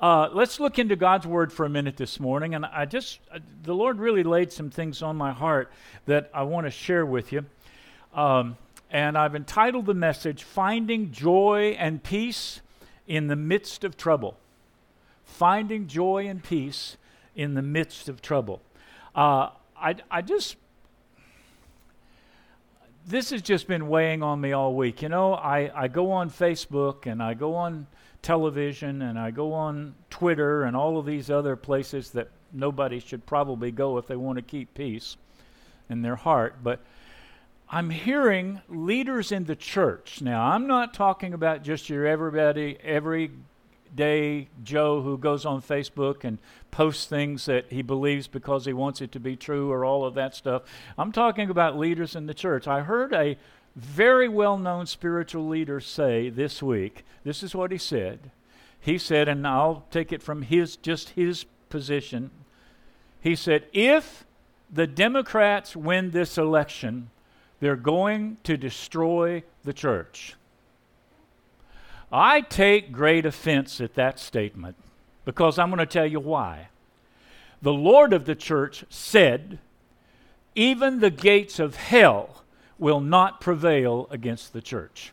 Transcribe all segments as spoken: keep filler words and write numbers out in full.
Uh, let's look into God's Word for a minute this morning. And I just, uh, the Lord really laid some things on my heart that I want to share with you. Um, and I've entitled the message, Finding Joy and Peace in the Midst of Trouble. Finding Joy and Peace in the Midst of Trouble. Uh, I, I just, this has just been weighing on me all week. You know, I, I go on Facebook and I go on television and I go on Twitter and all of these other places that nobody should probably go if they want to keep peace in their heart. But I'm hearing leaders in the church. Now, I'm not talking about just your everybody, everyday Joe who goes on Facebook and posts things that he believes because he wants it to be true or all of that stuff. I'm talking about leaders in the church. I heard a very well-known spiritual leader say this week, this is what he said. He said, and I'll take it from his, just his position. He said, if the Democrats win this election, they're going to destroy the church. I take great offense at that statement because I'm going to tell you why. The Lord of the church said, even the gates of hell will not prevail against the church.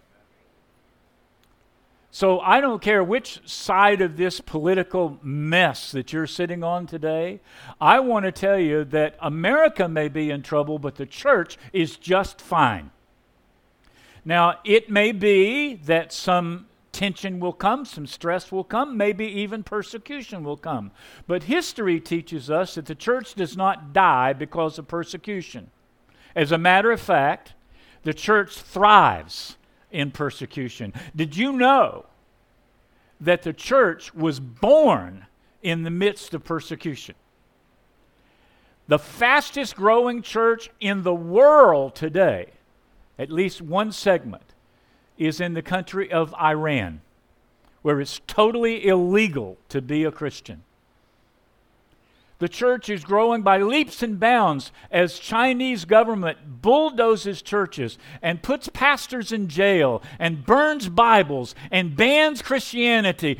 So I don't care which side of this political mess that you're sitting on today. I want to tell you that America may be in trouble, but the church is just fine. Now, it may be that some tension will come, some stress will come, maybe even persecution will come. But history teaches us that the church does not die because of persecution. As a matter of fact, the church thrives in persecution. Did you know that the church was born in the midst of persecution? The fastest growing church in the world today, at least one segment, is in the country of Iran, where it's totally illegal to be a Christian. The church is growing by leaps and bounds as Chinese government bulldozes churches and puts pastors in jail and burns Bibles and bans Christianity.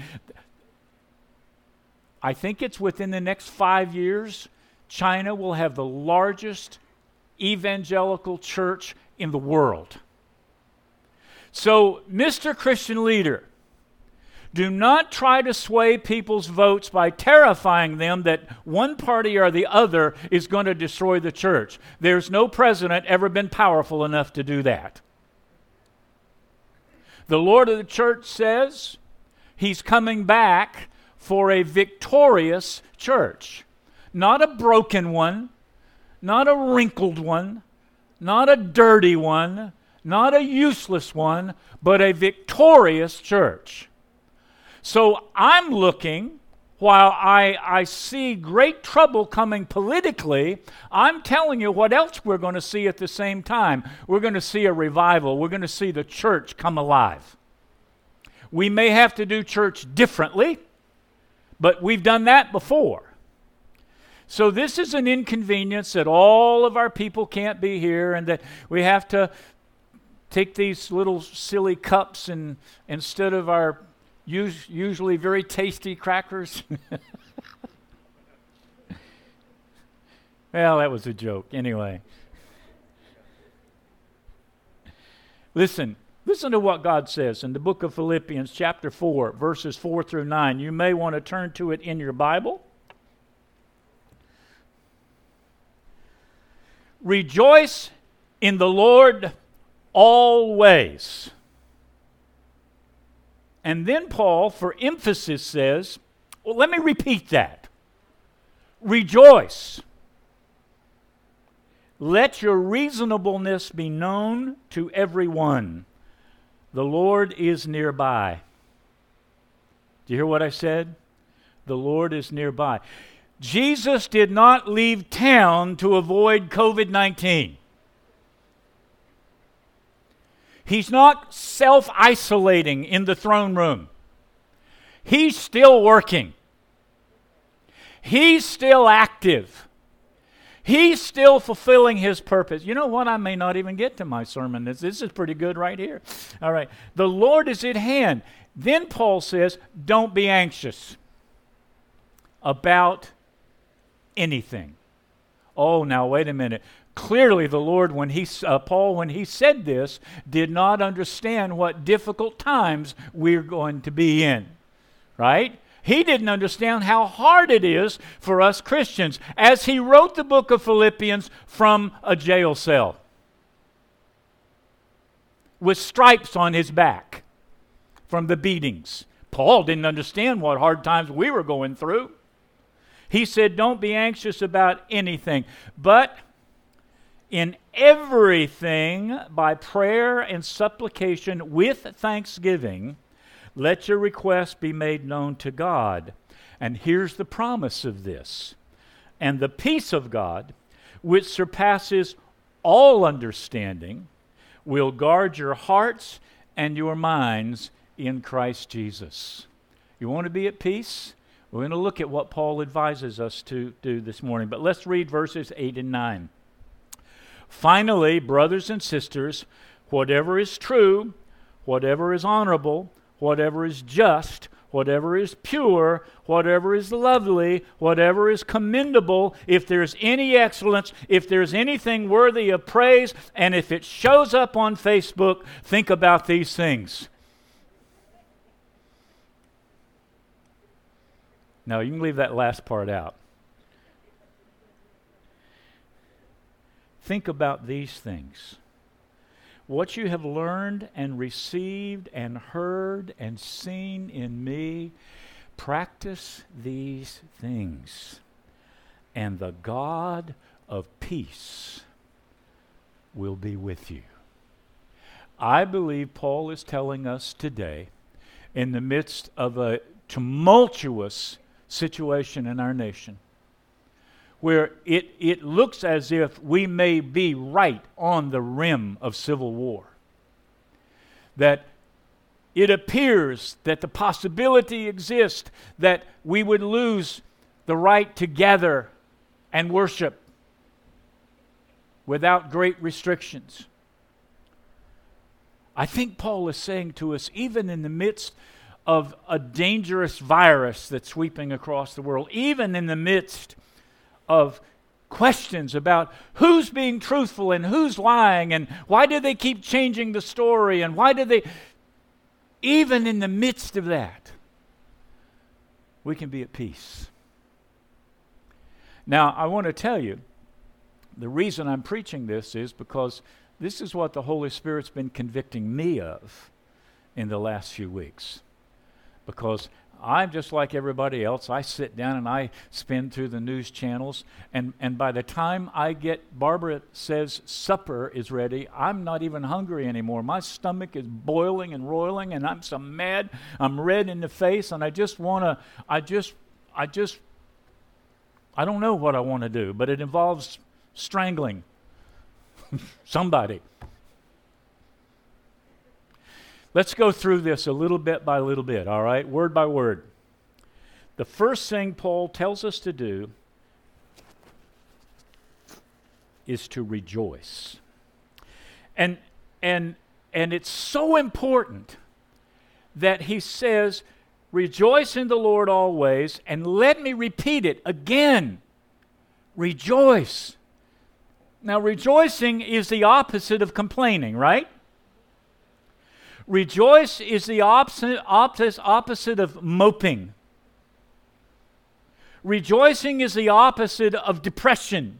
I think it's within the next five years, China will have the largest evangelical church in the world. So, Mister Christian leader, do not try to sway people's votes by terrifying them that one party or the other is going to destroy the church. There's no president ever been powerful enough to do that. The Lord of the church says he's coming back for a victorious church. Not a broken one, not a wrinkled one, not a dirty one, not a useless one, but a victorious church. So I'm looking, while I, I see great trouble coming politically, I'm telling you what else we're going to see at the same time. We're going to see a revival. We're going to see the church come alive. We may have to do church differently, but we've done that before. So this is an inconvenience that all of our people can't be here and that we have to take these little silly cups and instead of our Us- usually very tasty crackers. Well, that was a joke. Anyway. Listen. Listen to what God says in the book of Philippians chapter four, verses four through nine. You may want to turn to it in your Bible. Rejoice in the Lord always. And then Paul, for emphasis, says, well, let me repeat that. Rejoice. Let your reasonableness be known to everyone. The Lord is nearby. Do you hear what I said? The Lord is nearby. Jesus did not leave town to avoid covid nineteen. He's not self-isolating in the throne room. He's still working. He's still active. He's still fulfilling his purpose. You know what? I may not even get to my sermon. This, this is pretty good right here. All right. The Lord is at hand. Then Paul says, don't be anxious. about anything. Oh, now wait a minute. Clearly the Lord, when he, uh, Paul, when he said this, did not understand what difficult times we're going to be in, right? He didn't understand how hard it is for us Christians as he wrote the book of Philippians from a jail cell with stripes on his back from the beatings. Paul didn't understand what hard times we were going through. He said, don't be anxious about anything, but in everything, by prayer and supplication with thanksgiving, let your requests be made known to God. And here's the promise of this. And the peace of God, which surpasses all understanding, will guard your hearts and your minds in Christ Jesus. You want to be at peace? We're going to look at what Paul advises us to do this morning. But let's read verses eight and nine. Finally, brothers and sisters, whatever is true, whatever is honorable, whatever is just, whatever is pure, whatever is lovely, whatever is commendable, if there's any excellence, if there's anything worthy of praise, and if it shows up on Facebook, think about these things. Now, you can leave that last part out. Think about these things. What you have learned and received and heard and seen in me, practice these things, and the God of peace will be with you. I believe Paul is telling us today, in the midst of a tumultuous situation in our nation, where it, it looks as if we may be right on the rim of civil war, that it appears that the possibility exists that we would lose the right to gather and worship without great restrictions. I think Paul is saying to us, even in the midst of a dangerous virus that's sweeping across the world, even in the midst of questions about who's being truthful and who's lying and why do they keep changing the story and why do they... Even in the midst of that, we can be at peace. Now, I want to tell you, the reason I'm preaching this is because this is what the Holy Spirit's been convicting me of in the last few weeks. Because I'm just like everybody else. I sit down and I spin through the news channels, and, and by the time I get, Barbara says supper is ready, I'm not even hungry anymore. My stomach is boiling and roiling, and I'm so mad. I'm red in the face, and I just want to, I just, I just, I don't know what I want to do, but it involves strangling somebody. Let's go through this a little bit by little bit, all right? Word by word. The first thing Paul tells us to do is to rejoice. And and and it's so important that he says, rejoice in the Lord always, and let me repeat it again. Rejoice. Now, rejoicing is the opposite of complaining, right? Rejoice is the opposite, opposite, opposite of moping. Rejoicing is the opposite of depression.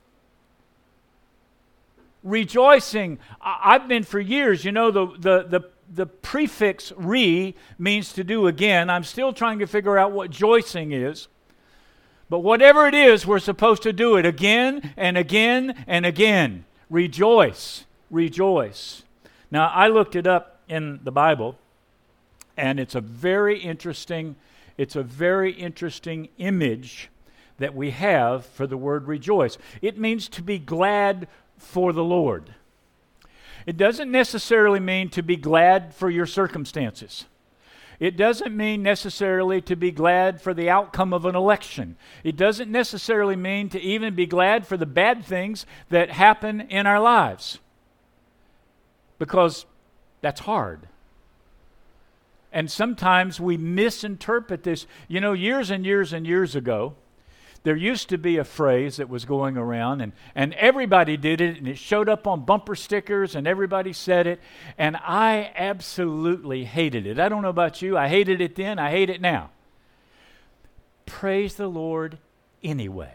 Rejoicing, I, I've been for years, you know, the, the, the, the prefix re means to do again. I'm still trying to figure out what joicing is. But whatever it is, we're supposed to do it again and again and again. Rejoice, rejoice. Now, I looked it up in the Bible, and it's a very interesting, it's a very interesting image that we have for the word rejoice. It means to be glad for the Lord. It doesn't necessarily mean to be glad for your circumstances. It doesn't mean necessarily to be glad for the outcome of an election. It doesn't necessarily mean to even be glad for the bad things that happen in our lives, because that's hard. And sometimes we misinterpret this. You know, years and years and years ago, there used to be a phrase that was going around, and, and everybody did it, and it showed up on bumper stickers, and everybody said it, and I absolutely hated it. I don't know about you. I hated it then. I hate it now. Praise the Lord anyway.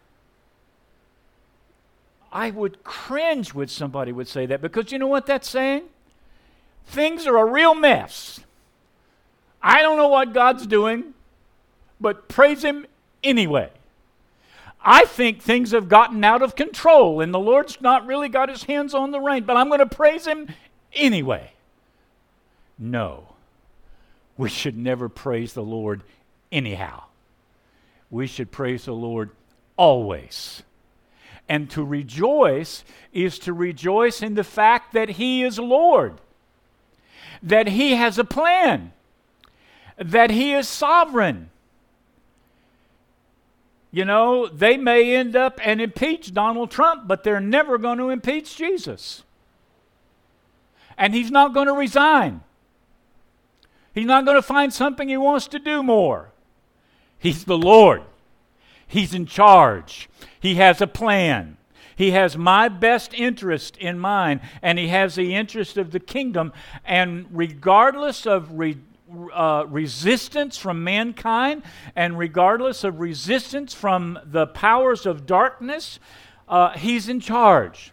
I would cringe when somebody would say that, because you know what that's saying? Things are a real mess. I don't know what God's doing, but praise Him anyway. I think things have gotten out of control and the Lord's not really got His hands on the reins, but I'm going to praise Him anyway. No, we should never praise the Lord anyhow. We should praise the Lord always. And to rejoice is to rejoice in the fact that He is Lord, that He has a plan, that He is sovereign. You know, they may end up and impeach Donald Trump, but they're never going to impeach Jesus. And He's not going to resign. He's not going to find something He wants to do more. He's the Lord. He's in charge. He has a plan. He has my best interest in mind, and He has the interest of the kingdom. And regardless of re- uh, resistance from mankind, and regardless of resistance from the powers of darkness, uh, He's in charge.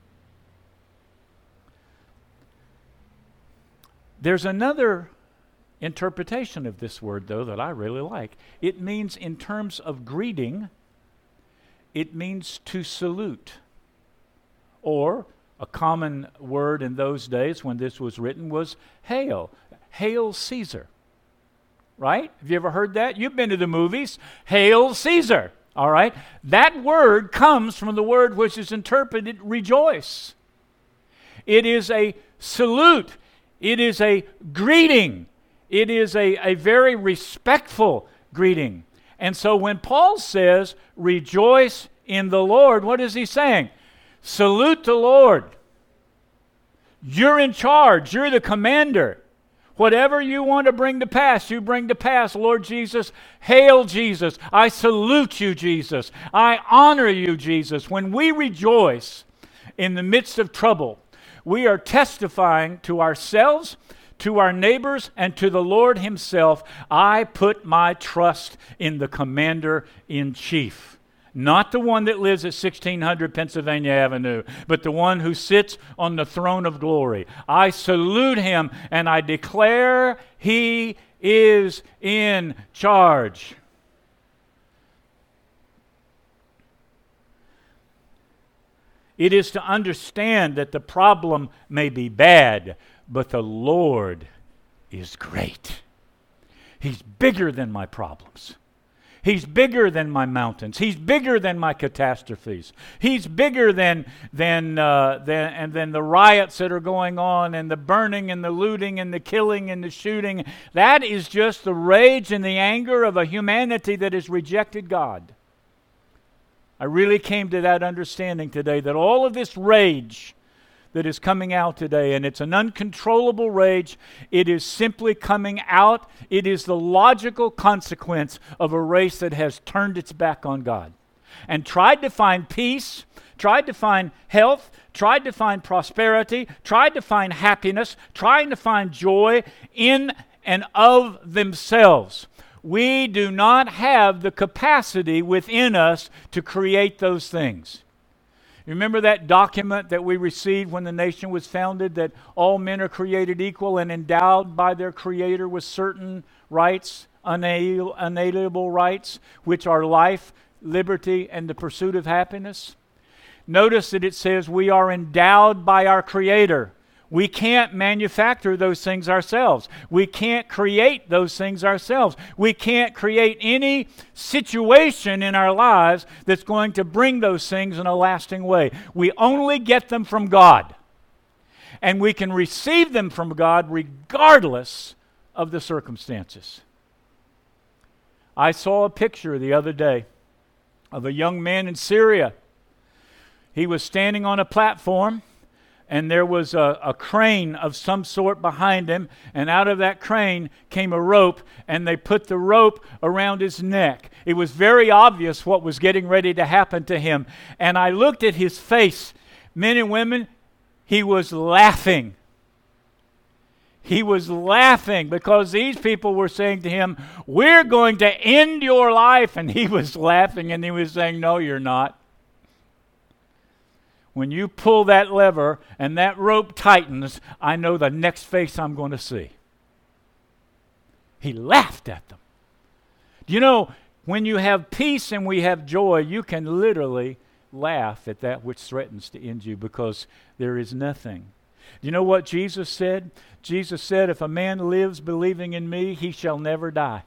There's another interpretation of this word, though, that I really like. It means, in terms of greeting, it means to salute. Or, a common word in those days when this was written was hail. Hail Caesar. Right? Have you ever heard that? You've been to the movies. Hail Caesar. All right? That word comes from the word which is interpreted rejoice. It is a salute. It is a greeting. It is a, a very respectful greeting. And so when Paul says, rejoice in the Lord, what is he saying? Salute the Lord. You're in charge. You're the commander. Whatever you want to bring to pass, you bring to pass, Lord Jesus. Hail, Jesus. I salute you, Jesus. I honor you, Jesus. When we rejoice in the midst of trouble, we are testifying to ourselves, to our neighbors, and to the Lord Himself. I put my trust in the Commander-in-Chief. Not the one that lives at sixteen hundred Pennsylvania Avenue, but the one who sits on the throne of glory. I salute Him and I declare He is in charge. It is to understand that the problem may be bad, but the Lord is great. He's bigger than my problems. He's bigger than my mountains. He's bigger than my catastrophes. He's bigger than than uh, than and than the riots that are going on, and the burning and the looting and the killing and the shooting. That is just the rage and the anger of a humanity that has rejected God. I really came to that understanding today, that all of this rage that is coming out today, and it's an uncontrollable rage, it is simply coming out. It is the logical consequence of a race that has turned its back on God and tried to find peace, tried to find health, tried to find prosperity, tried to find happiness, trying to find joy in and of themselves. We do not have the capacity within us to create those things. You remember that document that we received when the nation was founded, that all men are created equal and endowed by their Creator with certain rights, unalienable, unalienable rights, which are life, liberty, and the pursuit of happiness? Notice that it says we are endowed by our Creator. We can't manufacture those things ourselves. We can't create those things ourselves. We can't create any situation in our lives that's going to bring those things in a lasting way. We only get them from God. And we can receive them from God regardless of the circumstances. I saw a picture the other day of a young man in Syria. He was standing on a platform. and there was a, a crane of some sort behind him, and out of that crane came a rope, and they put the rope around his neck. It was very obvious what was getting ready to happen to him. And I looked at his face. Men and women, he was laughing. He was laughing because these people were saying to him, "We're going to end your life." And he was laughing and he was saying, "No, you're not. When you pull that lever and that rope tightens, I know the next face I'm going to see." He laughed at them. You know, when you have peace and we have joy, you can literally laugh at that which threatens to end you because there is nothing. You know what Jesus said? Jesus said, "If a man lives believing in me, he shall never die."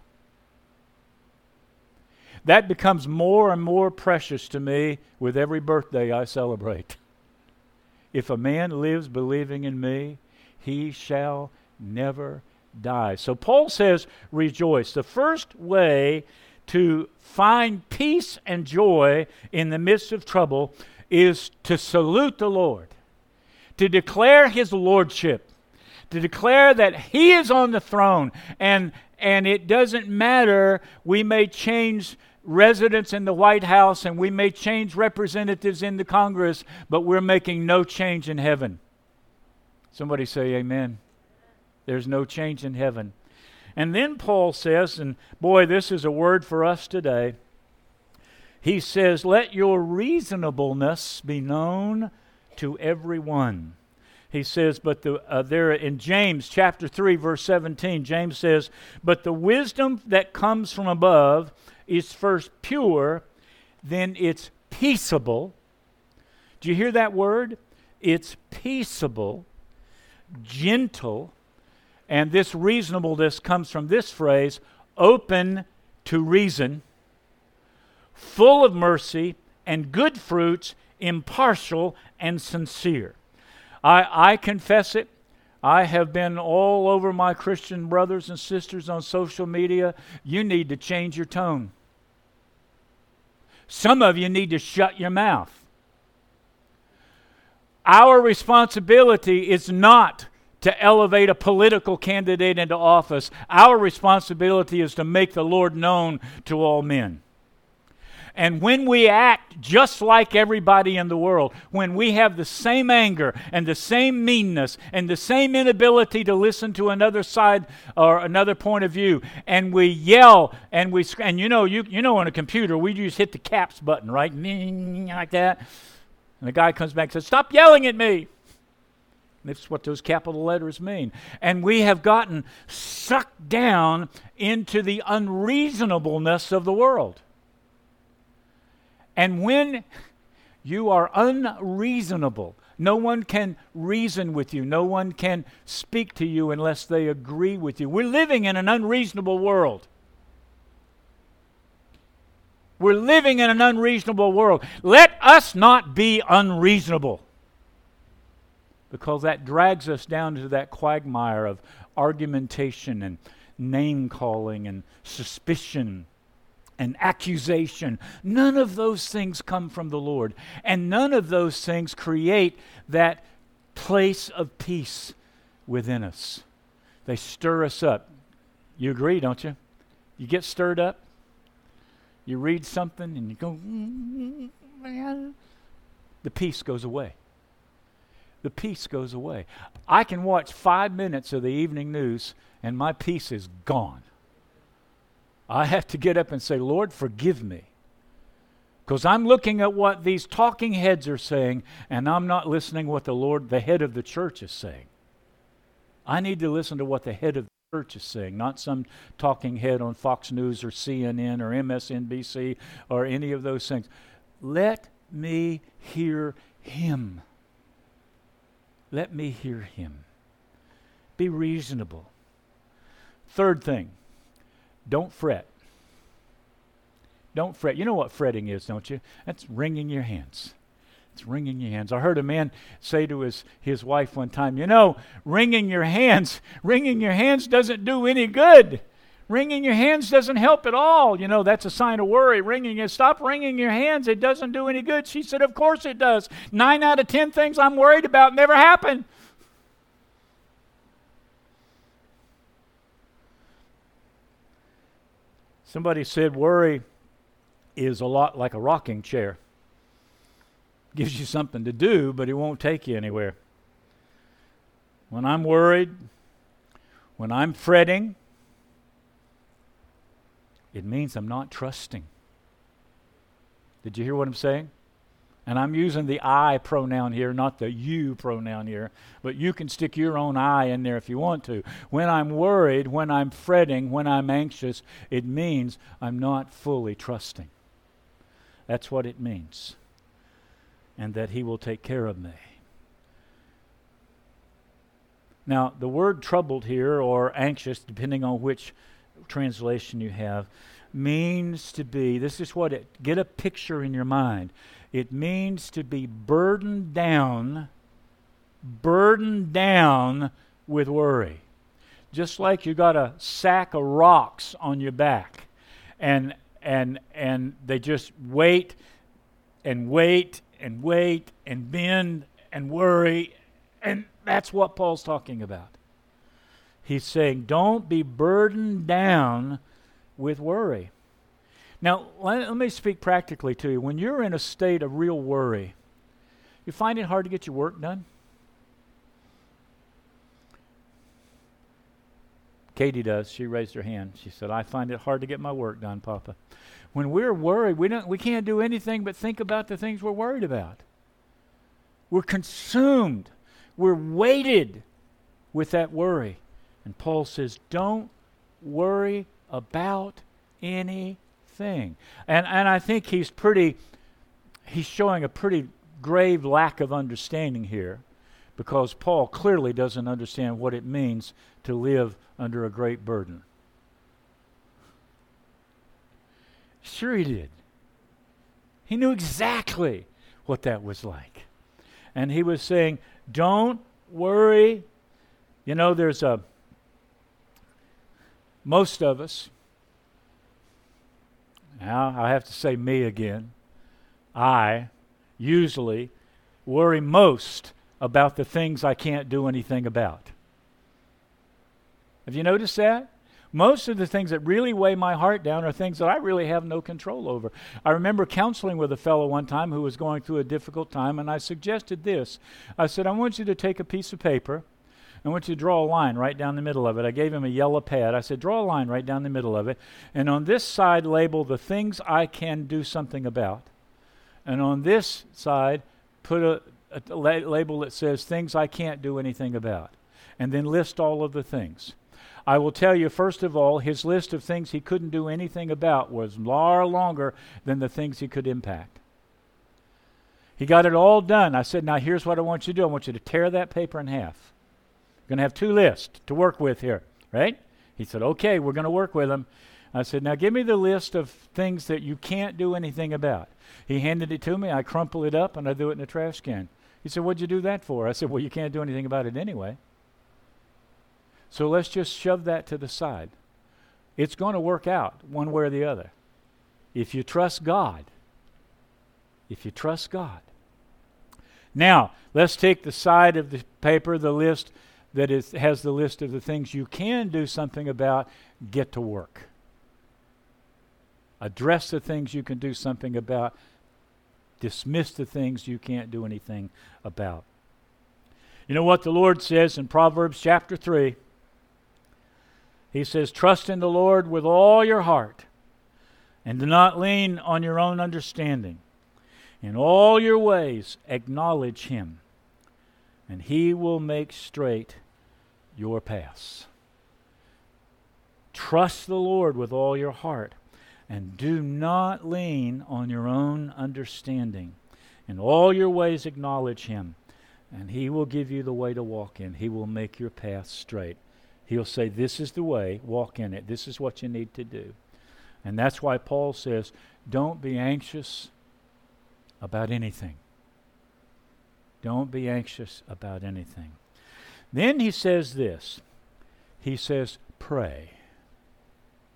That becomes more and more precious to me with every birthday I celebrate. If a man lives believing in me, he shall never die. So Paul says, rejoice. The first way to find peace and joy in the midst of trouble is to salute the Lord, to declare His lordship, to declare that He is on the throne, and and it doesn't matter. We may change residents in the White House and we may change representatives in the Congress, but we're making no change in heaven. Somebody say amen. There's no change in heaven. And then Paul says, and boy, this is a word for us today. He says, "Let your reasonableness be known to everyone." He says, but the uh, there in James chapter three, verse seventeen, James says, "But the wisdom that comes from above is first pure, then it's peaceable." Do you hear that word? It's peaceable, gentle, and this reasonableness comes from this phrase, open to reason, full of mercy and good fruits, impartial and sincere. I, I confess it. I have been all over my Christian brothers and sisters on social media. You need to change your tone. Some of you need to shut your mouth. Our responsibility is not to elevate a political candidate into office. Our responsibility is to make the Lord known to all men. And when we act just like everybody in the world, when we have the same anger and the same meanness and the same inability to listen to another side or another point of view, and we yell and we sc- and you know you you know on a computer we just hit the caps button, right? Like that. And the guy comes back and says, "Stop yelling at me." That's what those capital letters mean. And we have gotten sucked down into the unreasonableness of the world. And when you are unreasonable, no one can reason with you. No one can speak to you unless they agree with you. We're living in an unreasonable world. We're living in an unreasonable world. Let us not be unreasonable, because that drags us down to that quagmire of argumentation and name-calling and suspicion and accusation. None of those things come from the Lord. And none of those things create that place of peace within us. They stir us up. You agree, don't you? You get stirred up. You read something and you go, mm-hmm. The peace goes away. The peace goes away. I can watch five minutes of the evening news and my peace is gone. I have to get up and say, "Lord, forgive me." Because I'm looking at what these talking heads are saying, and I'm not listening to what the Lord, the head of the church, is saying. I need to listen to what the head of the church is saying, not some talking head on Fox News or C N N or M S N B C or any of those things. Let me hear Him. Let me hear Him. Be reasonable. Third thing. Don't fret. Don't fret. You know what fretting is, don't you? That's wringing your hands. It's wringing your hands. I heard a man say to his, his wife one time, "You know, wringing your hands, wringing your hands doesn't do any good. Wringing your hands doesn't help at all. You know, that's a sign of worry. Wringing it. Stop wringing your hands. It doesn't do any good. She said, of course it does. Nine out of ten things I'm worried about never happen. Somebody said worry is a lot like a rocking chair. Gives you something to do, but it won't take you anywhere. When I'm worried, when I'm fretting, it means I'm not trusting. Did you hear what I'm saying? And I'm using the I pronoun here, not the you pronoun here. But you can stick your own I in there if you want to. When I'm worried, when I'm fretting, when I'm anxious, it means I'm not fully trusting. That's what it means. And that He will take care of me. Now, the word troubled here, or anxious, depending on which translation you have, means to be, this is what it, get a picture in your mind. It means to be burdened down, burdened down with worry. Just like you got a sack of rocks on your back, and and and they just wait and wait and wait and bend and worry, and that's what Paul's talking about. He's saying, don't be burdened down with worry. Now, let, let me speak practically to you. When you're in a state of real worry, you find it hard to get your work done? Katie does. She raised her hand. She said, I find it hard to get my work done, Papa. When we're worried, we don't, we can't do anything but think about the things we're worried about. We're consumed. We're weighted with that worry. And Paul says, don't worry about anything. And and I think he's pretty, he's showing a pretty grave lack of understanding here, because Paul clearly doesn't understand what it means to live under a great burden. Sure he did. He knew exactly what that was like. And he was saying, don't worry. You know, there's a, most of us, now I have to say me again, I usually worry most about the things I can't do anything about. Have you noticed that? Most of the things that really weigh my heart down are things that I really have no control over. I remember counseling with a fellow one time who was going through a difficult time, and I suggested this. I said, I want you to take a piece of paper. I want you to draw a line right down the middle of it. I gave him a yellow pad. I said, draw a line right down the middle of it. And on this side, label the things I can do something about. And on this side, put a, a la- label that says things I can't do anything about. And then list all of the things. I will tell you, first of all, his list of things he couldn't do anything about was far longer than the things he could impact. He got it all done. I said, now here's what I want you to do. I want you to tear that paper in half. You're going to have two lists to work with here, right? He said, okay, we're going to work with them. I said, now give me the list of things that you can't do anything about. He handed it to me. I crumple it up, and I threw it in the trash can. He said, what'd you do that for? I said, well, you can't do anything about it anyway. So let's just shove that to the side. It's going to work out one way or the other. If you trust God. If you trust God. Now, let's take the side of the paper, the list that is, has the list of the things you can do something about. Get to work. Address the things you can do something about. Dismiss the things you can't do anything about. You know what the Lord says in Proverbs chapter three? He says, trust in the Lord with all your heart, and do not lean on your own understanding. In all your ways acknowledge Him, and He will make straight your paths. Trust the Lord with all your heart, and do not lean on your own understanding. In all your ways acknowledge Him, and He will give you the way to walk in. He will make your path straight. He'll say, this is the way, walk in it. This is what you need to do. And that's why Paul says, don't be anxious about anything. Don't be anxious about anything. Then he says this. He says, pray.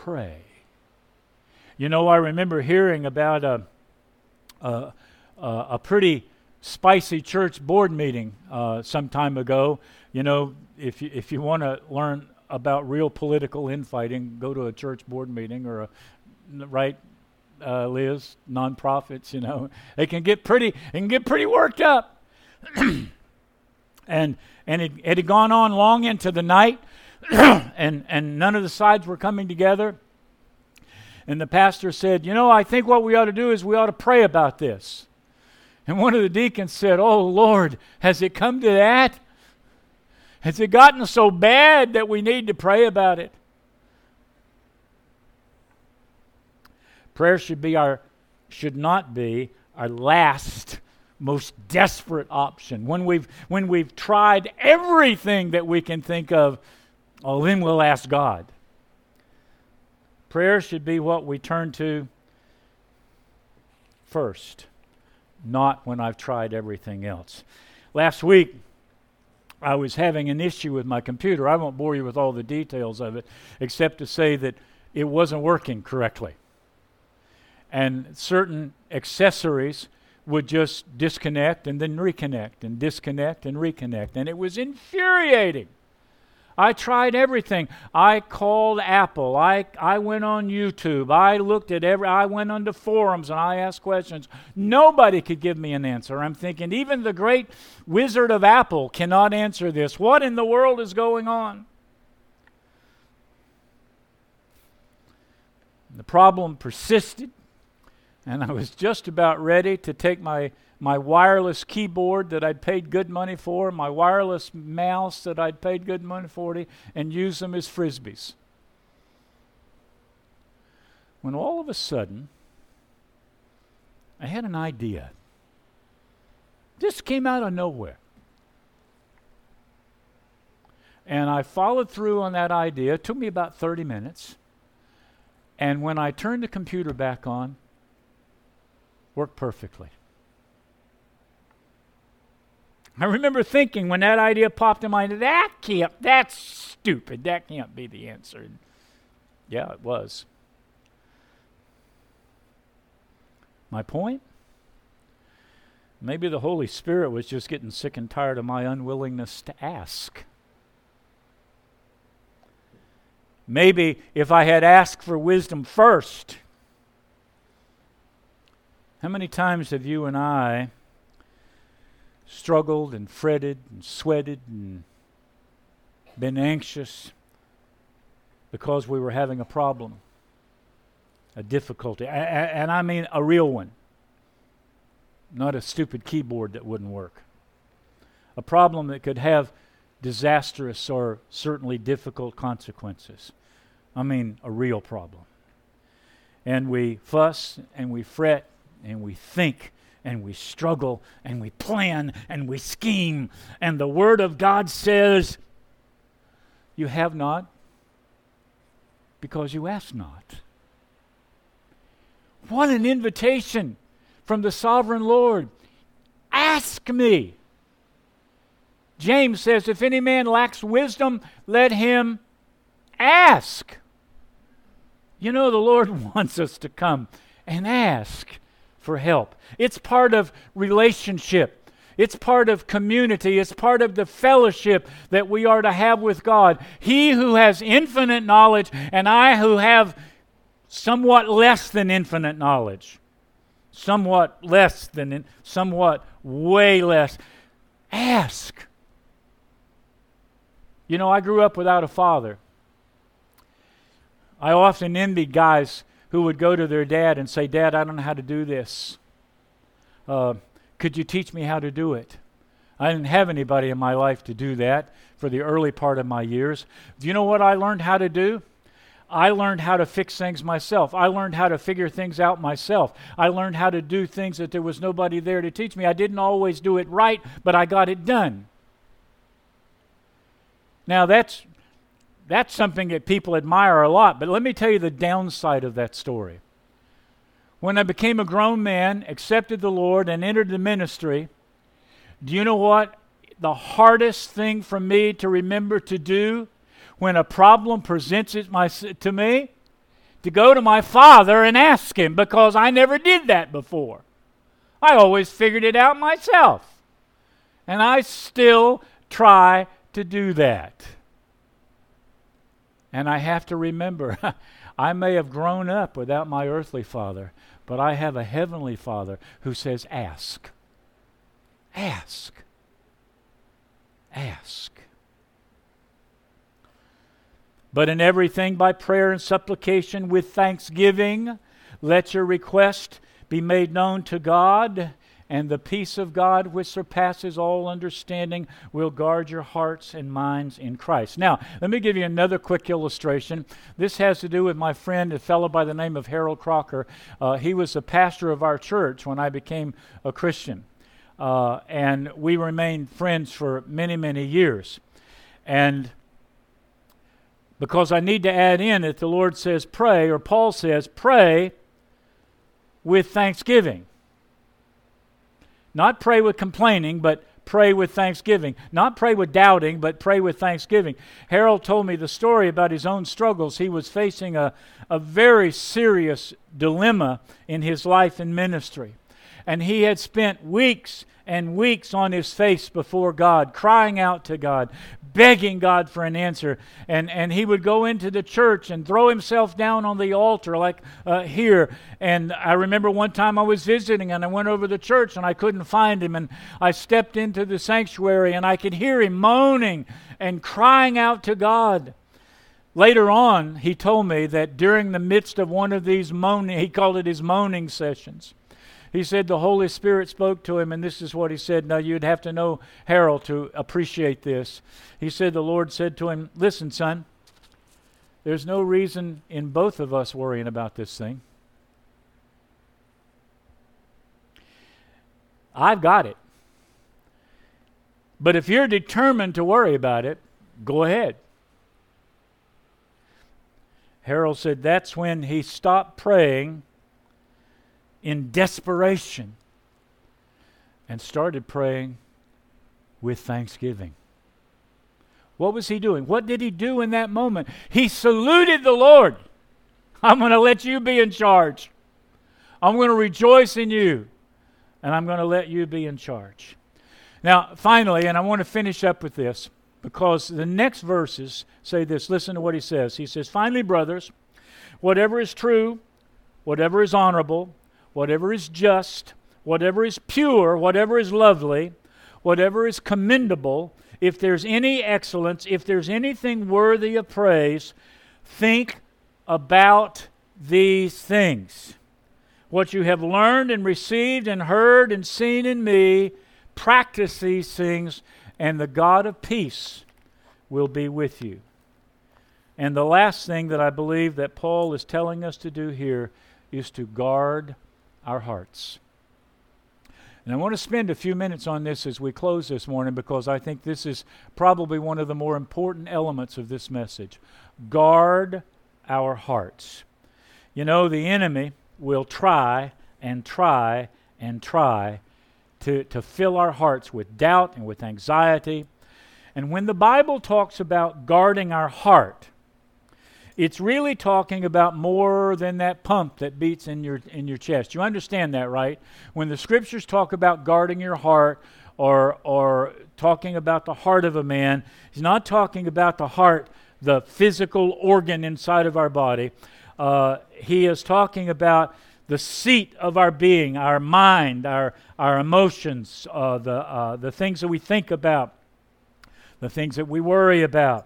pray. You know, I remember hearing about a, a, a pretty spicy church board meeting uh, some time ago. You know, if you, if you want to learn about real political infighting, go to a church board meeting or a, right, uh, Liz, nonprofits, you know. They can get pretty, it can get pretty worked up. and and it, it had gone on long into the night, and, and none of the sides were coming together. And the pastor said, you know, I think what we ought to do is we ought to pray about this. And one of the deacons said, oh, Lord, has it come to that? Has it gotten so bad that we need to pray about it? Prayer should be our, should not be our last, most desperate option. When we've when we've tried everything that we can think of, oh, then we'll ask God. Prayer should be what we turn to first, not when I've tried everything else. Last week, I was having an issue with my computer. I won't bore you with all the details of it, except to say that it wasn't working correctly. And certain accessories would just disconnect and then reconnect and disconnect and reconnect. And it was infuriating. I tried everything. I called Apple. I, I went on YouTube. I looked at every, I went onto forums and I asked questions. Nobody could give me an answer. I'm thinking, even the great wizard of Apple cannot answer this. What in the world is going on? The problem persisted, and I was just about ready to take my my wireless keyboard that I'd paid good money for, my wireless mouse that I'd paid good money for, and use them as frisbees. When all of a sudden, I had an idea. This came out of nowhere. And I followed through on that idea. It took me about thirty minutes. And when I turned the computer back on, it worked perfectly. I remember thinking when that idea popped in my mind, that can't, that's stupid. That can't be the answer. And yeah, it was. My point? Maybe the Holy Spirit was just getting sick and tired of my unwillingness to ask. Maybe if I had asked for wisdom first. How many times have you and I struggled and fretted and sweated and been anxious because we were having a problem, a difficulty, a- a- and I mean a real one, not a stupid keyboard that wouldn't work, a problem that could have disastrous or certainly difficult consequences. I mean a real problem. And we fuss and we fret and we think and we struggle, and we plan, and we scheme. And the Word of God says, you have not because you ask not. What an invitation from the sovereign Lord. Ask me. James says, if any man lacks wisdom, let him ask. You know, the Lord wants us to come and ask for help. It's part of relationship. It's part of community. It's part of the fellowship that we are to have with God. He who has infinite knowledge and I who have somewhat less than infinite knowledge. Somewhat less than, in, somewhat way less. Ask. You know, I grew up without a father. I often envied guys who would go to their dad and say, Dad, I don't know how to do this. Uh, could you teach me how to do it? I didn't have anybody in my life to do that for the early part of my years. Do you know what I learned how to do? I learned how to fix things myself. I learned how to figure things out myself. I learned how to do things that there was nobody there to teach me. I didn't always do it right, but I got it done. Now that's That's something that people admire a lot, but let me tell you the downside of that story. When I became a grown man, accepted the Lord, and entered the ministry, do you know what the hardest thing for me to remember to do when a problem presents it my, to me to go to my Father and ask Him, because I never did that before. I always figured it out myself. And I still try to do that. And I have to remember, I may have grown up without my earthly father, but I have a heavenly Father who says, ask. Ask. Ask. But in everything by prayer and supplication with thanksgiving, let your request be made known to God, and the peace of God, which surpasses all understanding, will guard your hearts and minds in Christ. Now, let me give you another quick illustration. This has to do with my friend, a fellow by the name of Harold Crocker. Uh, he was the pastor of our church when I became a Christian. Uh, and we remained friends for many, many years. And because I need to add in that the Lord says pray, or Paul says pray with thanksgiving. Not pray with complaining, but pray with thanksgiving. Not pray with doubting, but pray with thanksgiving. Harold told me the story about his own struggles. He was facing a, a very serious dilemma in his life and ministry. And he had spent weeks and weeks on his face before God, crying out to God, begging God for an answer. And, and he would go into the church and throw himself down on the altar like uh, here. And I remember one time I was visiting and I went over to the church and I couldn't find him. And I stepped into the sanctuary and I could hear him moaning and crying out to God. Later on, he told me that during the midst of one of these moaning, he called it his moaning sessions, he said the Holy Spirit spoke to him, and this is what he said. Now, you'd have to know Harold to appreciate this. He said the Lord said to him, listen, son, there's no reason in both of us worrying about this thing. I've got it. But if you're determined to worry about it, go ahead. Harold said that's when he stopped praying in desperation and started praying with thanksgiving. What was he doing? What did he do in that moment? He saluted the Lord. I'm going to let you be in charge. I'm going to rejoice in you, and I'm going to let you be in charge. Now, finally, and I want to finish up with this, because the next verses say this. Listen to what he says. He says, finally, brothers, whatever is true, whatever is honorable, whatever is just, whatever is pure, whatever is lovely, whatever is commendable, if there's any excellence, if there's anything worthy of praise, think about these things. What you have learned and received and heard and seen in me, practice these things, and the God of peace will be with you. And the last thing that I believe that Paul is telling us to do here is to guard our hearts. And I want to spend a few minutes on this as we close this morning, because I think this is probably one of the more important elements of this message. Guard our hearts. You know, the enemy will try and try and try to, to fill our hearts with doubt and with anxiety. And when the Bible talks about guarding our heart, it's really talking about more than that pump that beats in your in your chest. You understand that, right? When the Scriptures talk about guarding your heart, or or talking about the heart of a man, he's not talking about the heart, the physical organ inside of our body. Uh, he is talking about the seat of our being, our mind, our our emotions, uh, the uh, the things that we think about, the things that we worry about.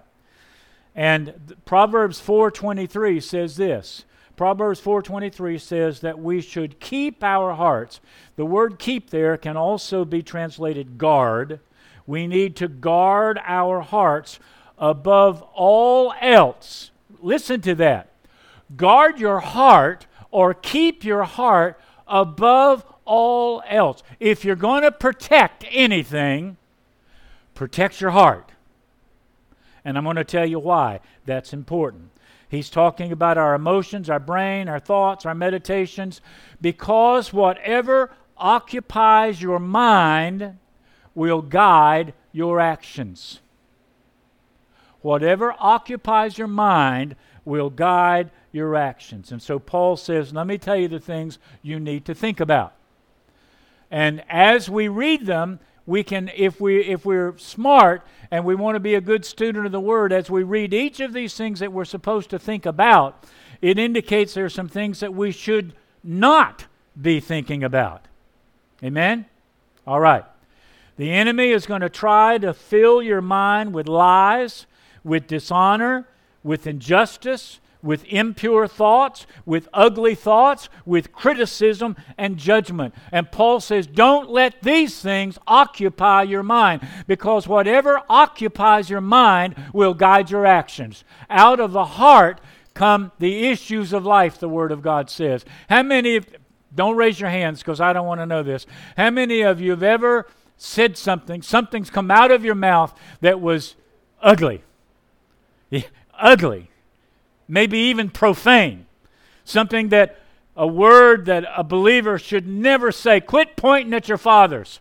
And Proverbs four twenty-three says this. Proverbs four twenty-three says that we should keep our hearts. The word keep there can also be translated guard. We need to guard our hearts above all else. Listen to that. Guard your heart, or keep your heart above all else. If you're going to protect anything, protect your heart. And I'm going to tell you why that's important. He's talking about our emotions, our brain, our thoughts, our meditations, because whatever occupies your mind will guide your actions. Whatever occupies your mind will guide your actions. And so Paul says, let me tell you the things you need to think about. And as we read them, we can, if we if we're smart and we want to be a good student of the Word, as we read each of these things that we're supposed to think about, it indicates there are some things that we should not be thinking about. Amen? All right. The enemy is going to try to fill your mind with lies, with dishonor, with injustice, with impure thoughts, with ugly thoughts, with criticism and judgment. And Paul says, don't let these things occupy your mind, because whatever occupies your mind will guide your actions. Out of the heart come the issues of life, the Word of God says. How many of, don't raise your hands because I don't want to know this. How many of you have ever said something, something's come out of your mouth that was ugly? Yeah, ugly. Maybe even profane. Something that, a word that a believer should never say. Quit pointing at your fathers.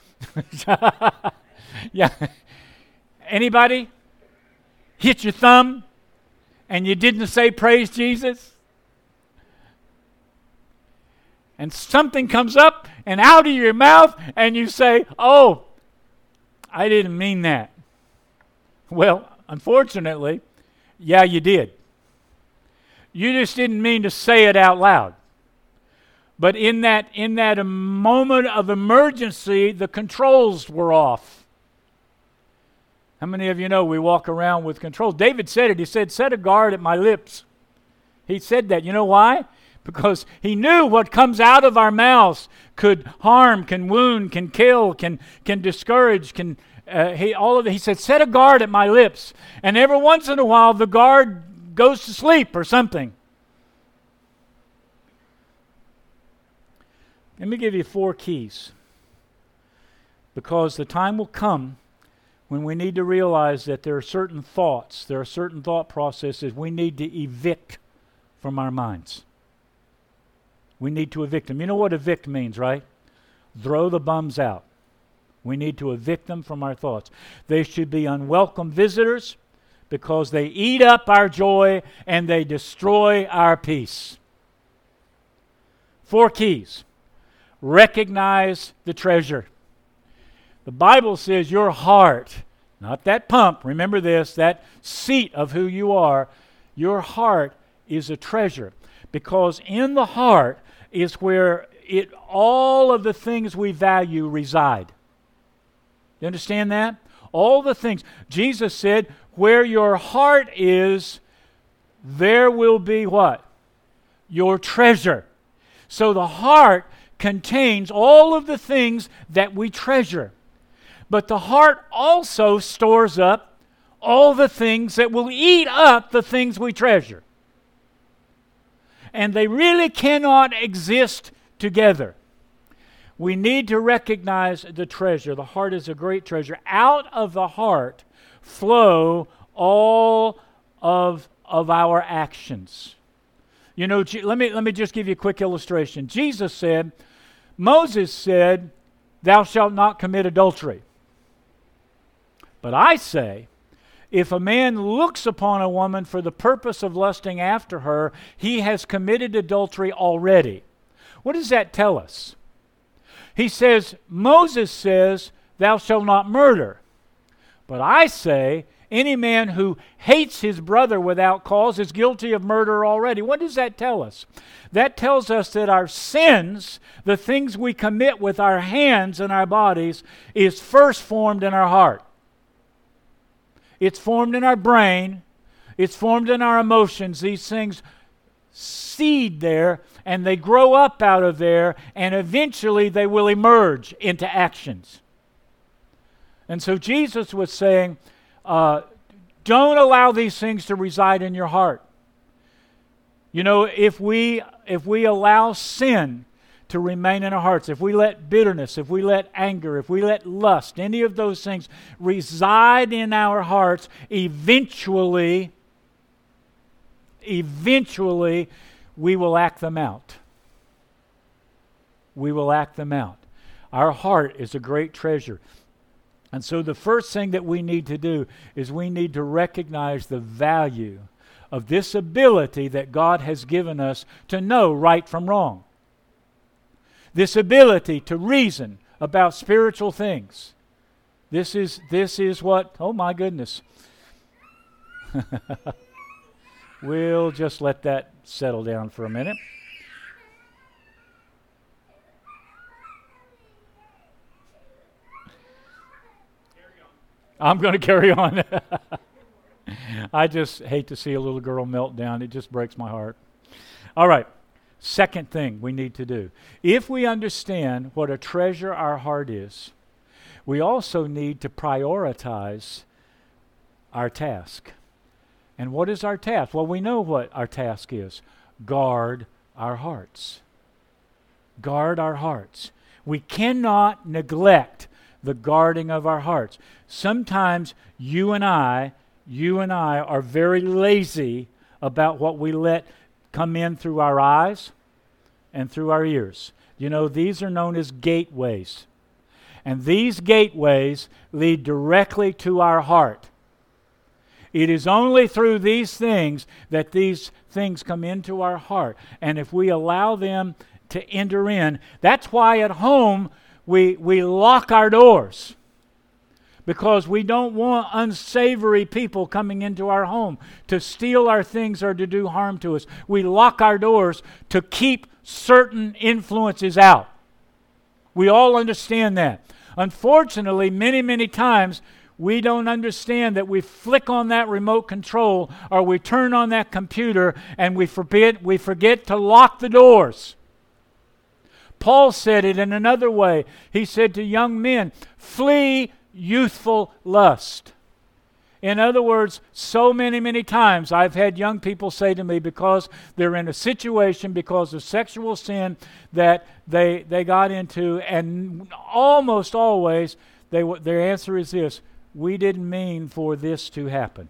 Yeah. Anybody? Hit your thumb and you didn't say praise Jesus? And something comes up and out of your mouth and you say, oh, I didn't mean that. Well, unfortunately, yeah, you did. You just didn't mean to say it out loud. But in that in that moment of emergency, the controls were off. How many of you know we walk around with controls? David said it. He said, set a guard at my lips. He said that. You know why? Because he knew what comes out of our mouths could harm, can wound, can kill, can can discourage, can uh, he all of it. He said, set a guard at my lips. And every once in a while, the guard goes to sleep or something. Let me give you four keys. Because the time will come when we need to realize that there are certain thoughts, there are certain thought processes we need to evict from our minds. We need to evict them. You know what evict means, right? Throw the bums out. We need to evict them from our thoughts. They should be unwelcome visitors, because they eat up our joy and they destroy our peace. Four keys. Recognize the treasure. The Bible says your heart, not that pump, remember this, that seat of who you are, your heart is a treasure. Because in the heart is where it all of the things we value reside. You understand that? All the things. Jesus said, where your heart is, there will be what? Your treasure. So the heart contains all of the things that we treasure. But the heart also stores up all the things that will eat up the things we treasure. And they really cannot exist together. We need to recognize the treasure. The heart is a great treasure. Out of the heart flow all of, of our actions. You know, let me, let me just give you a quick illustration. Jesus said, Moses said, thou shalt not commit adultery. But I say, if a man looks upon a woman for the purpose of lusting after her, he has committed adultery already. What does that tell us? He says, Moses says, thou shalt not murder. But I say, any man who hates his brother without cause is guilty of murder already. What does that tell us? That tells us that our sins, the things we commit with our hands and our bodies, is first formed in our heart. It's formed in our brain. It's formed in our emotions. These things seed there, and they grow up out of there, and eventually they will emerge into actions. And so Jesus was saying, uh, don't allow these things to reside in your heart. You know, if we if we allow sin to remain in our hearts, if we let bitterness, if we let anger, if we let lust, any of those things reside in our hearts, eventually, eventually we will act them out. We will act them out. Our heart is a great treasure. And so the first thing that we need to do is we need to recognize the value of this ability that God has given us to know right from wrong. This ability to reason about spiritual things. This is, this is what, oh my goodness. We'll just let that settle down for a minute. I'm going to carry on. I just hate to see a little girl melt down. It just breaks my heart. All right. Second thing we need to do. If we understand what a treasure our heart is, we also need to prioritize our task. And what is our task? Well, we know what our task is. Guard our hearts. Guard our hearts. We cannot neglect the guarding of our hearts. Sometimes you and I, you and I are very lazy about what we let come in through our eyes and through our ears. You know, these are known as gateways. And these gateways lead directly to our heart. It is only through these things that these things come into our heart. And if we allow them to enter in, that's why at home we, we lock our doors. Because we don't want unsavory people coming into our home to steal our things or to do harm to us. We lock our doors to keep certain influences out. We all understand that. Unfortunately, many, many times, we don't understand that we flick on that remote control or we turn on that computer and we forget, we forget to lock the doors. Paul said it in another way. He said to young men, flee youthful lust. In other words, so many, many times I've had young people say to me because they're in a situation because of sexual sin that they they got into, and almost always they their answer is this: we didn't mean for this to happen.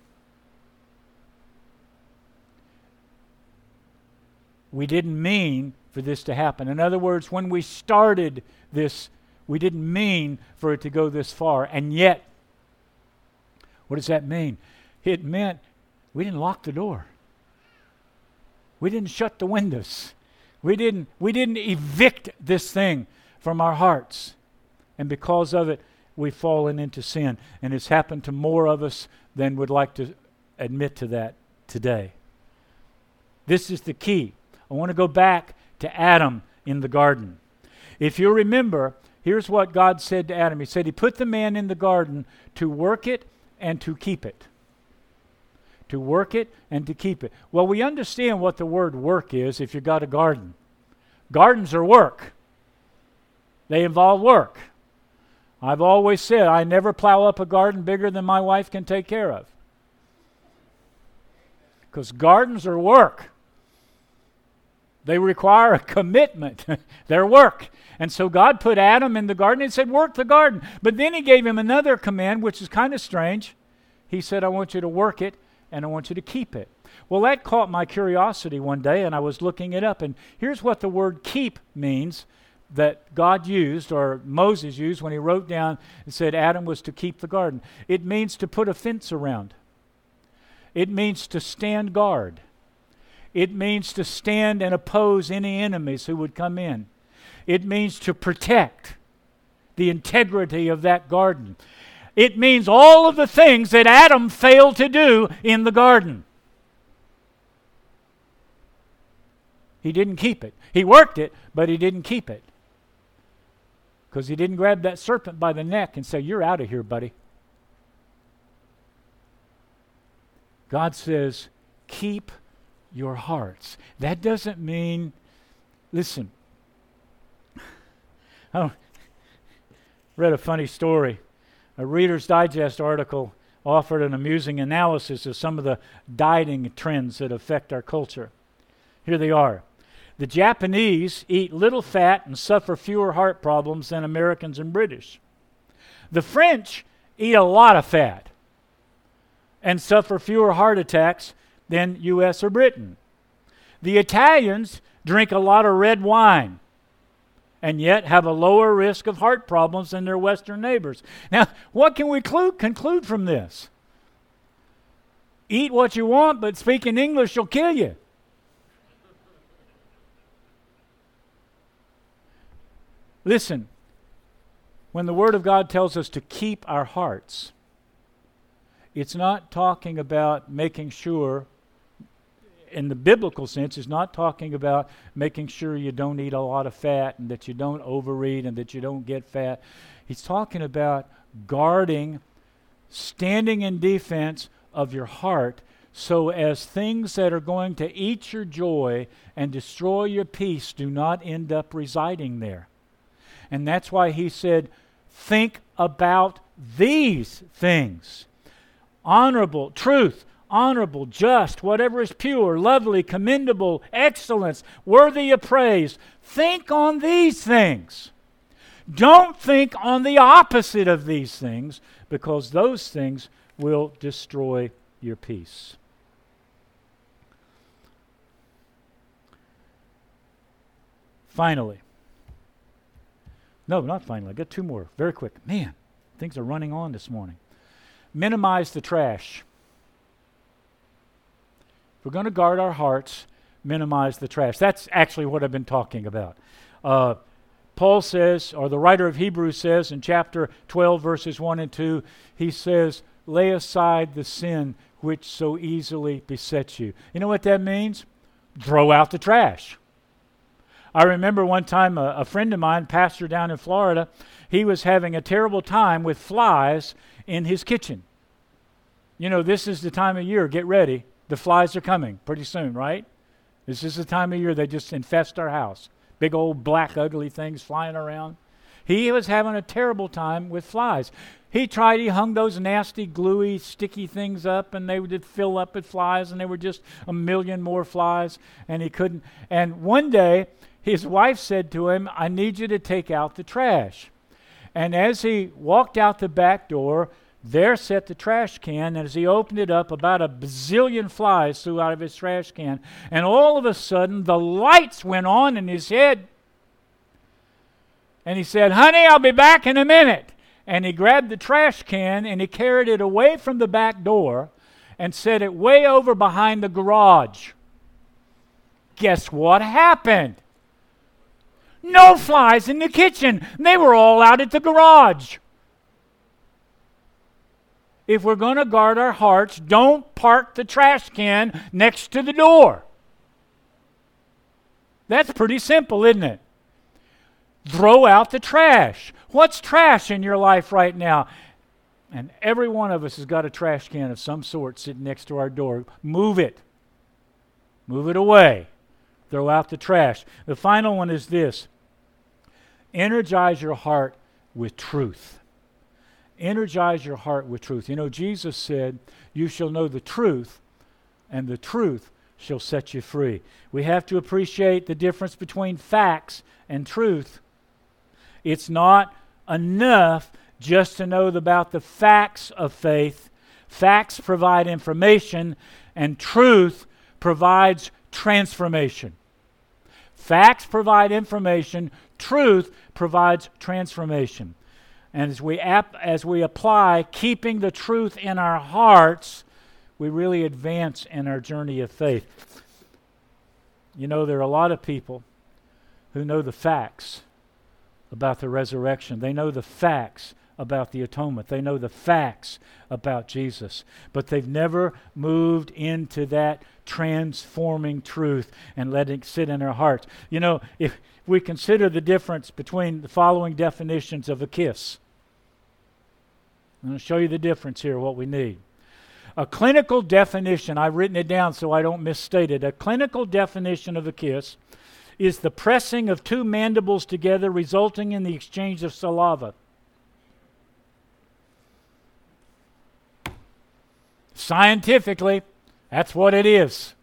We didn't mean for this to happen. In other words, when we started this, we didn't mean for it to go this far. And yet, what does that mean? It meant we didn't lock the door. We didn't shut the windows. We didn't, we didn't evict this thing from our hearts. And because of it, we've fallen into sin. And it's happened to more of us than would like to admit to that today. This is the key. I want to go back to Adam in the garden. If you remember, here's what God said to Adam. He said he put the man in the garden to work it and to keep it. To work it and to keep it. Well, we understand what the word work is if you've got a garden. Gardens are work. They involve work. I've always said I never plow up a garden bigger than my wife can take care of. Because gardens are work. They require a commitment. They're work. And so God put Adam in the garden and said, work the garden. But then he gave him another command, which is kind of strange. He said, I want you to work it and I want you to keep it. Well, that caught my curiosity one day, and I was looking it up. And here's what the word keep means that God used, or Moses used, when he wrote down and said Adam was to keep the garden. It means to put a fence around. It means to stand guard. It means to stand and oppose any enemies who would come in. It means to protect the integrity of that garden. It means all of the things that Adam failed to do in the garden. He didn't keep it. He worked it, but he didn't keep it. Because he didn't grab that serpent by the neck and say, you're out of here, buddy. God says, keep your hearts. That doesn't mean, listen, I read a funny story. A Reader's Digest article offered an amusing analysis of some of the dieting trends that affect our culture. Here they are. The Japanese eat little fat and suffer fewer heart problems than Americans and British. The French eat a lot of fat and suffer fewer heart attacks than U S or Britain. The Italians drink a lot of red wine and yet have a lower risk of heart problems than their Western neighbors. Now, what can we clu- conclude from this? Eat what you want, but speaking English will kill you. Listen, when the Word of God tells us to keep our hearts, it's not talking about making sure, in the biblical sense, it's not talking about making sure you don't eat a lot of fat and that you don't overeat and that you don't get fat. He's talking about guarding, standing in defense of your heart, so as things that are going to eat your joy and destroy your peace do not end up residing there. And that's why he said, think about these things. Honorable, truth, honorable, just, whatever is pure, lovely, commendable, excellence, worthy of praise. Think on these things. Don't think on the opposite of these things, because those things will destroy your peace. Finally. No, not finally. I got two more. Very quick. Man, things are running on this morning. Minimize the trash. If we're going to guard our hearts, minimize the trash. That's actually what I've been talking about. Uh, Paul says, or the writer of Hebrews says in chapter twelve, verses one and two, he says, lay aside the sin which so easily besets you. You know what that means? Throw out the trash. I remember one time a, a friend of mine, pastor down in Florida, he was having a terrible time with flies in his kitchen. You know, this is the time of year, get ready. The flies are coming pretty soon, right? This is the time of year they just infest our house. Big old black ugly things flying around. He was having a terrible time with flies. He tried, he hung those nasty, gluey, sticky things up, and they would fill up with flies, and there were just a million more flies, and he couldn't. And one day, his wife said to him, I need you to take out the trash. And as he walked out the back door, there sat the trash can, and as he opened it up, about a bazillion flies flew out of his trash can. And all of a sudden, the lights went on in his head. And he said, honey, I'll be back in a minute. And he grabbed the trash can, and he carried it away from the back door and set it way over behind the garage. Guess what happened? No flies in the kitchen. They were all out at the garage. If we're going to guard our hearts, don't park the trash can next to the door. That's pretty simple, isn't it? Throw out the trash. What's trash in your life right now? And every one of us has got a trash can of some sort sitting next to our door. Move it. Move it away. Throw out the trash. The final one is this. Energize your heart with truth. Energize your heart with truth. You know, Jesus said, you shall know the truth, and the truth shall set you free. We have to appreciate the difference between facts and truth. It's not enough just to know about the facts of faith. Facts provide information, and truth provides transformation. Facts provide information, truth provides transformation. And as we ap- as we apply keeping the truth in our hearts, we really advance in our journey of faith. You know, there are a lot of people who know the facts about the resurrection. They know the facts about the atonement. They know the facts about Jesus. But they've never moved into that transforming truth and letting it sit in their hearts. You know, if we consider the difference between the following definitions of a kiss. I'm going to show you the difference here, what we need. A clinical definition, I've written it down so I don't misstate it. A clinical definition of a kiss is the pressing of two mandibles together resulting in the exchange of saliva. Scientifically, that's what it is.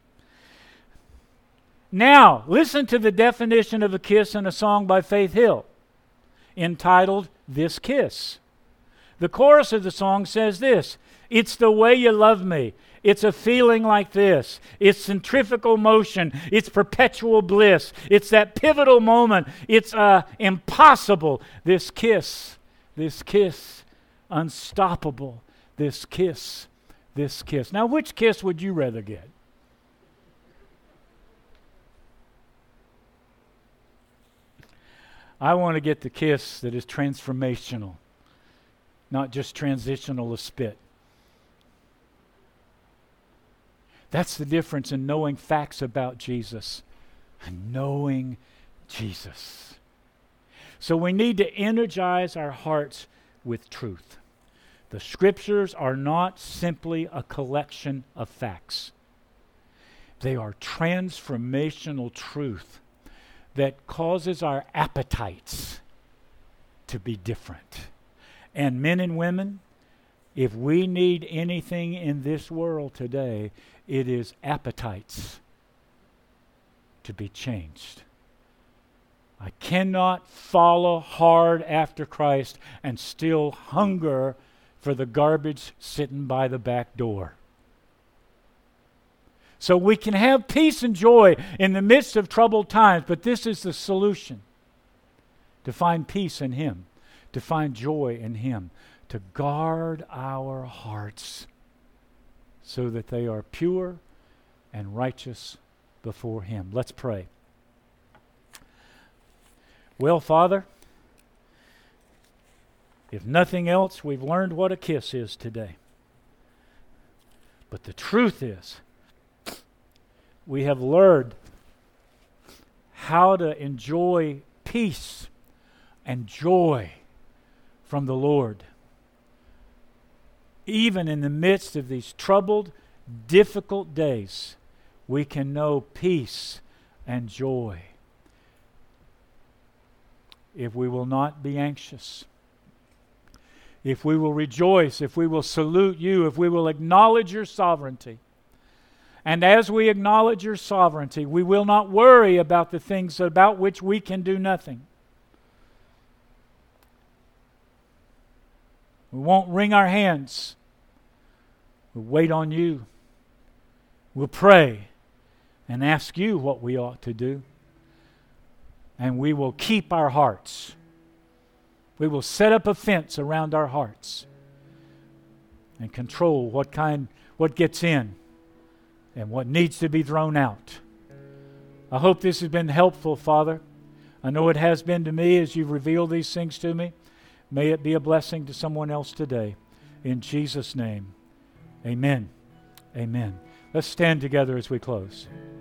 Now, listen to the definition of a kiss in a song by Faith Hill entitled, This Kiss. The chorus of the song says this, it's the way you love me. It's a feeling like this. It's centrifugal motion. It's perpetual bliss. It's that pivotal moment. It's uh, impossible. This kiss, this kiss, unstoppable. This kiss, this kiss. Now, which kiss would you rather get? I want to get the kiss that is transformational, not just transitional, a spit. That's the difference in knowing facts about Jesus and knowing Jesus. So we need to energize our hearts with truth. The Scriptures are not simply a collection of facts. They are transformational truth that causes our appetites to be different. And men and women, if we need anything in this world today, it is appetites to be changed. I cannot follow hard after Christ and still hunger for the garbage sitting by the back door. So we can have peace and joy in the midst of troubled times, but this is the solution. To find peace in Him, to find joy in Him, to guard our hearts so that they are pure and righteous before Him. Let's pray. Well, Father, if nothing else, we've learned what a kiss is today. But the truth is, we have learned how to enjoy peace and joy from the Lord. Even in the midst of these troubled, difficult days, we can know peace and joy. If we will not be anxious, if we will rejoice, if we will salute you, if we will acknowledge your sovereignty. And as we acknowledge your sovereignty, we will not worry about the things about which we can do nothing. We won't wring our hands. We'll wait on you. We'll pray and ask you what we ought to do. And we will keep our hearts. We will set up a fence around our hearts and control what kind, what gets in and what needs to be thrown out. I hope this has been helpful, Father. I know it has been to me as you've revealed these things to me. May it be a blessing to someone else today. In Jesus' name, amen. Amen. Let's stand together as we close.